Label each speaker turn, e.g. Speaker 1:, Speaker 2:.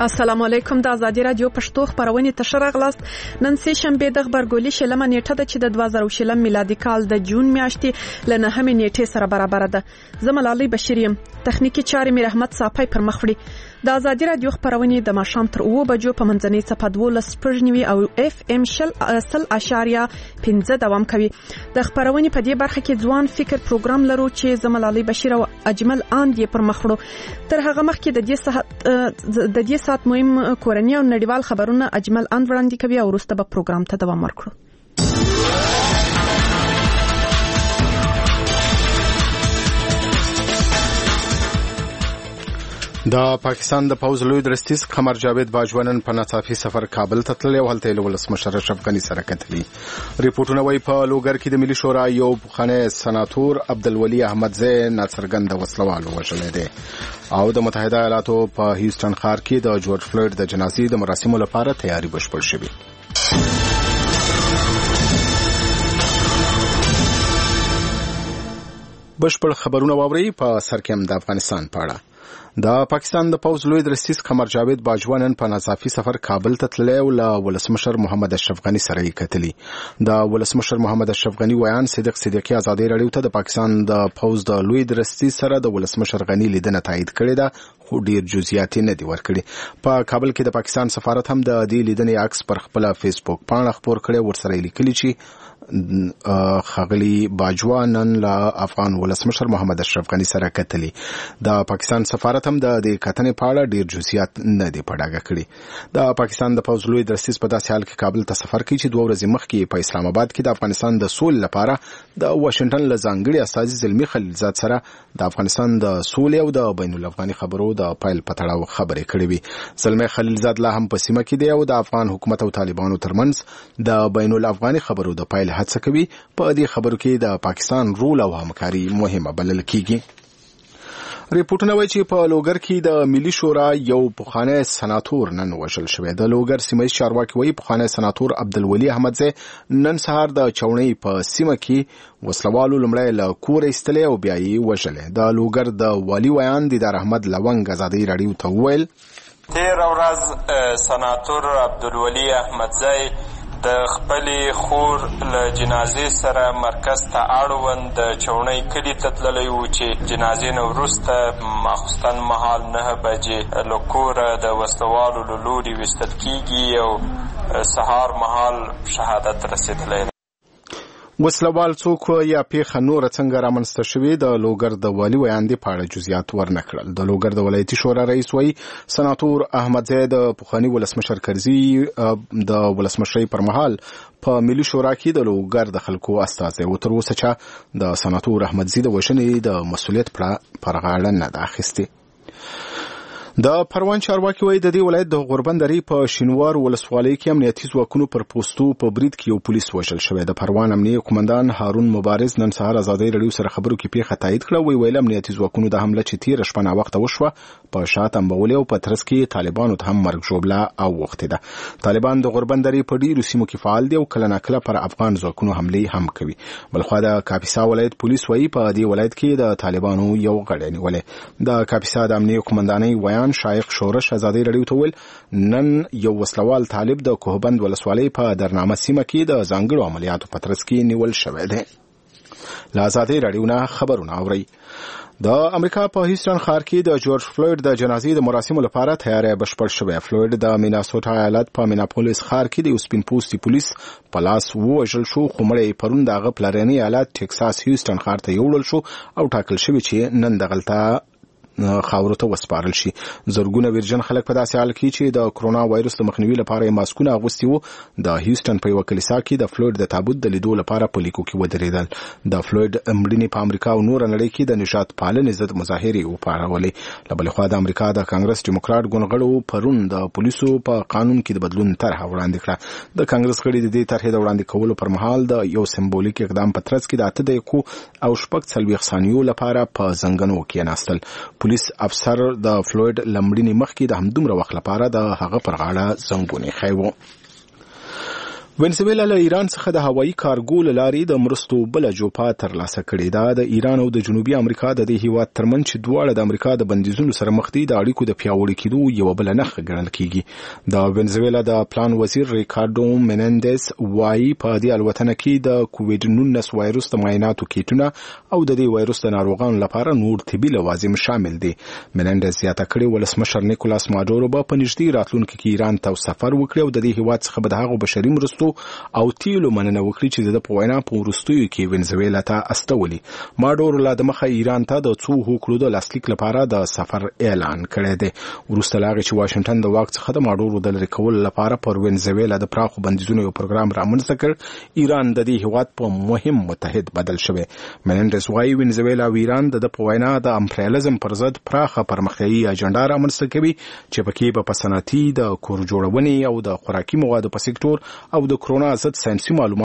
Speaker 1: السلام علیکم د ازادي رادیو پښتو خبرونه تشر غلاست نن سه شنبه د خبرګولي شلمه نیټه د چې د 2020 میلادي کال د جون میاشتې ل 9 نیټه سره برابر ده. زملالي بشریم تخنیکی چارې مې رحمت صافی پر مخ وړي. د ازادي رادیو خبرونه د ماښام تر 2 بجو په منځنۍ صفه 12 پرجنوي او اف ام شل اشاریه 15 دوام کوي. د خبرونه په دې برخه کې ځوان فکر پروګرام لرو چې زملالي بشیر او اجمل اند یې پر مخ وړو. تر هغه مخکې د دې سات مهم کورنۍ او نړیوال خبرونه اجمل اند وړاندې کوي او وروسته به پروګرام ته دوام ورکړو.
Speaker 2: د پاکستان د پوز لوی درستیز قمر جاوید باجوانن په ناڅاپي سفر کابل ته تللی او هلته له ولسمشر اشرف غني سره کتلی. ریپورتونه وايي په لوګر کې د ملي شورا یو پخوانی سناتور عبدالولي احمدزی ناڅرګند وسلوال وژلی دی او د متحده ایالاتو په هیوستن ښار کې د جورج فلوید د جنازې د مراسمو لپاره تیاری بشپړ شوې. بشپړ خبرونه واوري په سر کې د افغانستان په اړه. د پاکستان د پوز لوی درستیز قمر جاوید باجوانن په ناڅاپي سفر کابل ته تللی او له ولسمشر محمد اشرف غني سره یې کتلی. د ولسمشر محمد اشرف غني ویان صدیق صدیقی ازادي رادیو ته د پاکستان د پوز د لوی درستیز سره د ولسمشر غني لیدنه تایید کړې ده خو ډیر جزئیات نه دي ورکړي. په کابل کې د پاکستان سفارت هم د دې لیدنې عکس پر خپل فیسبوک پاڼه خپور کړي ورسره لیکلي چې خغلی باجوانن له افغان ولسمشر محمد اشرف غني سره کتلی. د پاکستان سفارت هم د دې کتنې په اړه ډیر جزئیات نه دي په ډاګه کړي. د پاکستان د پوز لوی درستیز په داسې حال کې کابل ته سفر کوي چې 2 ورځې مخکې په اسلام آباد کې د افغانستان د سولې لپاره د واشنگټن له ځانګړي استازي زلمی خلیلزاد سره د افغانستان د سولې او د بین الافغاني خبرو د پایل په تړاو خبرې کړې وي. زلمی خلیلزاد لا هم په سیمه کې دی او د افغان حکومت او طالبانو ترمنځ د بین الافغاني خبرو د پایل هڅه کوي. په دې خبرو کې د پاکستان رول او همکاري مهمه بلل کیږي. ریپورتونه وايي چې په لوګر کې د ملي شورا یو پخوانی سناتور نن وژل شوی. د لوګر سیمه چارواکي وايي پخوانی سناتور عبدالولي احمدزی نن سهار د چونې په سیمه کې وسلوالو لمړی له کوره ایستلی او بیا یې وژلی. د لوګر د والي ویان دیدار احمد لونګ ازادي رادیو ته وویل
Speaker 3: تیر ورځ سناتور عبدالولي احمدزی د خپلې خور له جنازې سره مرکز ته اړوند د چونۍ کلي ته تللی و چې جنازې نه وروسته ماخوستن مهال 9 بجې له کوره د وسلوالو له لوري ویستل کیږي او سهار مهال شهادت رسېدلی.
Speaker 2: وسلوال څوک یا پیښه نور څنګه رامنځته شوې د لوګر د والي ویاندې په اړه جزئیات ورنکړل. د لوګر د ولایتي شورا رئیس وایي سناتور احمدزی د پخواني ولسمشر کرزي د ولسمشرۍ پر مهال په ملي شورا کې د لوګر د خلکو استازی و. تر اوسه چې د سناتور احمدزي د وژنې د مسؤلیت پر غاړه نه ده اخیستې. د پروان چارواکي وایي د دې ولایت د غوربندرې په شینوار ولسوالۍ کې امنیتي ځواکونو پر پوستو په برید کې یو پولیس وژل شوی. د پروان امنیه قومندان هارون مبارز نن سهار ازادي رادیو سره خبرو کې پیښه تایید کړه. ویل امنیتي ځواکونو د حمله چې تیر شپه نا وخت وشوه په شاته امبولې او په ترڅ کې طالبانو ته هم مرګ ژوبله او وخت ده. طالبان د غوربندرې په ډیرو سیمو کې فعال دي او کله ناکله پر افغان ځواکونو حملې هم کوي. بلخوا د کاپیسا ولایت پولیس وایي په دې ولایت کې د طالبانو یو غړی نیولې. د کاپیسا د امنیه قومندانۍ ویان شایق شورش ازادي رادیو ته ویل نن یو وسلوال طالب د کوهبند ولسوالۍ په درنامه سیمه کې د ځانګړو عملیاتو په ترڅ کې نیول شوی دی. له ازادي رادیو نه خبرونه اورئ. د امریکا په هیوستن ښار کې د جورج فلوید د جنازې د مراسمو لپاره تیاری بشپړ شوی. فلوید د میناسوټا ایالت په میناپولیس ښار کې د یو سپین پوستي پولیس په لاس ووژل شو خو مړی پرون د هغه پلرني ایالت ټکساس هیوستن ښار ته یوړل شو او ټاکل شوی چې نن دغلته خاورو ته وسپارل شي. زرګونه ورجن خلک په داسې حال کې چې د کرونا وایرس د مخنیوي لپاره ماسکونه اغوستي وو د هیوستن په یو کلیسا کې د فلوید د تابوت د لیدو لپاره په لیکو کې ودرېدل. د فلوید مړینې په امریکا او نور نړۍ کې د نجات پالنې ضد مظاهرې وپارولې. له بلې خوا د امریکا د کانګرس ډیموکراټ ګوندغړو پرون د پولیسو په قانون کې د بدلون طرحه وړاندې کړه. د کانګرس غړي د دې طرحې د وړاندې کولو پر مهال د یو سمبولیک اقدام په ترڅ کې د 8 دقیقو او 40 ثانیو لپاره په زنګنو کې ناستل. پولیس افسر د فلوید لمړینې مخکې د همدومره وخت لپاره د هغه پر غاړه زنګونې خایو. وینزویلا له ایران څخه د هوایي کارګو له لارې د مرستو بله جوپه ترلاسه کړې ده. د ایران او د جنوبي امریکا د دې هیواد ترمنځ چې دواړه د امریکا د بندیزونو سره مخ دي د اړیکو د پیاوړي کېدو یوه بله نښه ګڼل کیږي. د وینزویلا د پلان وزیر ریکارډو مینندز وایي په دې الوتنه کې د کووډ-19 وایروس د معایناتو کیټونه او د دې وایروس د ناروغانو لپاره نور طبي لوازم شامل دي. مینندز زیاته کړې ولسمشر نیکولاس ماډورو به په نږدې راتلونکي کې ایران ته سفر وکړي او د دې هیواد څخه به د هغو بشري مرستو او تیلو مننه وکړي چې د په وینا په وروستیو کې وینزویلا ته استولي. ماډورو لا د مخه ایران ته د څو هوکړو د لاسلیک لپاره د سفر اعلان کړی دی. وروسته له هغې چې واشنګټن د واک څخه د ماډورو د لرې کولو لپاره پر وینزویلا د پراخو بندیزونو یو پروګرام رامنځته کړ، ایران د دې هیواد په مهم متحد بدل شوی. مینندز وایي وینزویلا او ایران د په وینا د امپریالیزم پر ضد پراخه پرمختیایي اجنډا رامنځته کوي چې پکې به په صنعتي د کور جوړونې او د خوراکي موادو په سکتور او د کرونا ضد ساینسي معلومات